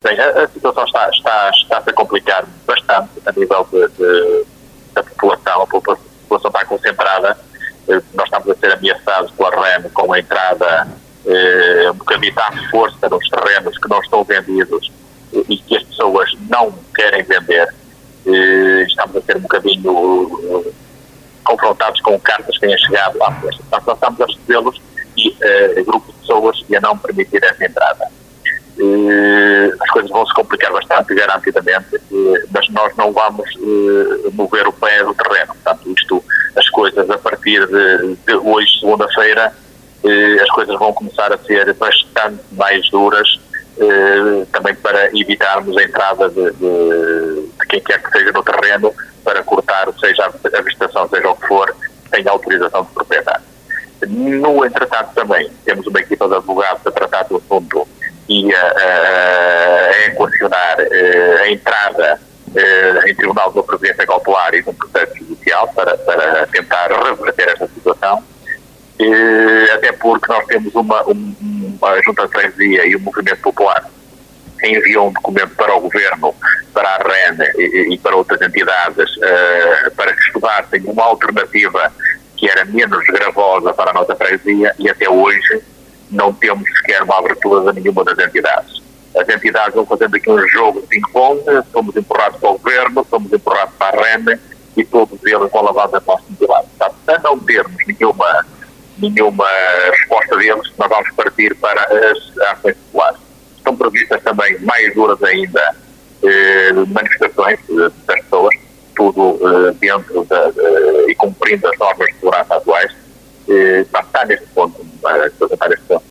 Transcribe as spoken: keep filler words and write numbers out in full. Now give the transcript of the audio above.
Bem, a, a situação está, está, está a complicar bastante a nível de, de, da população. A população está concentrada. Nós estamos a ser ameaçados pela R E M com a entrada eh, um bocadinho à força nos terrenos que não estão vendidos e que as pessoas não querem vender. Eh, estamos a ser um bocadinho uh, confrontados com cartas que têm chegado à força. Portanto, nós estamos a recebê-los e uh, grupos de pessoas e a não permitir essa entrada. Uh, as coisas vão se complicar bastante, garantidamente, uh, mas nós não vamos uh, mover o pé do terreno. Portanto, isto, as coisas a partir de, de hoje, segunda-feira, uh, as coisas vão começar a ser bastante mais duras, uh, também para evitarmos a entrada de, de, de quem quer que seja no terreno para cortar, seja a vegetação, seja o que for, sem autorização do proprietário. No entretanto, também temos uma equipa de advogados a tratar do assunto e a, a, a equacionar a, a entrada a, em tribunal de uma presidência cautelar e de um processo judicial para, para tentar reverter esta situação, e, até porque nós temos uma, uma Junta de Freguesia e o Movimento Popular enviou um documento para o Governo, para a R E N e, e para outras entidades, uh, para que estudassem uma alternativa que era menos gravosa para a nossa freguesia, e até hoje não temos sequer uma abertura de nenhuma das entidades. As entidades vão fazendo aqui um jogo de ping-pong, somos empurrados para o Governo, somos empurrados para a R E N e todos eles vão lavando a nossa entidade. Portanto, a não termos nenhuma, nenhuma resposta deles, nós vamos partir para as ações populares. Estão previstas também mais duras ainda eh, manifestações eh, das pessoas, tudo eh, dentro da, de, e cumprindo as normas de segurança atuais. Eh, está neste ponto, está neste ponto.